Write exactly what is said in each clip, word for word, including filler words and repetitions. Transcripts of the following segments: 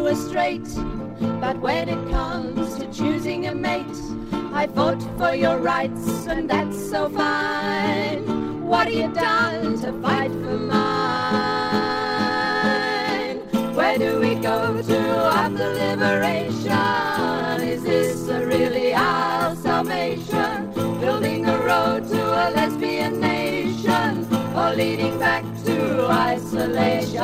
were straight, but when it comes to choosing a mate, I fought for your rights, and that's so fine. What have you done to fight for mine? Where do we go to after liberation? Is this really our salvation? Building a road to a lesbian nation, or leading back to isolation?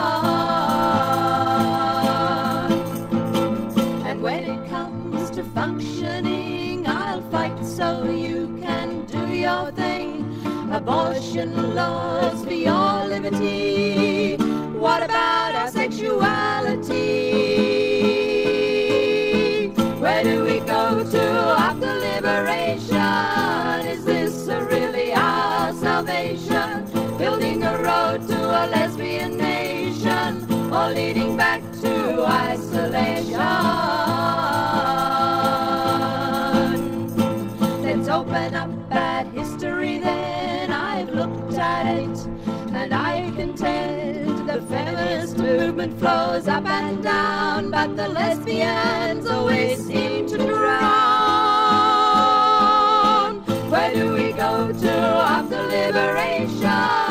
And when it comes to functioning, I'll fight so you can do your thing. Abortion laws for your liberty. What about our sexuality? Where do we go to after liberation? Is this really our salvation? Building a road to a lesbian nation, or leading back to isolation? Let's open up that history then. I've looked at it, and I can tell the feminist movement flows up and down, but the lesbians always seem to drown. Where do we go to after liberation?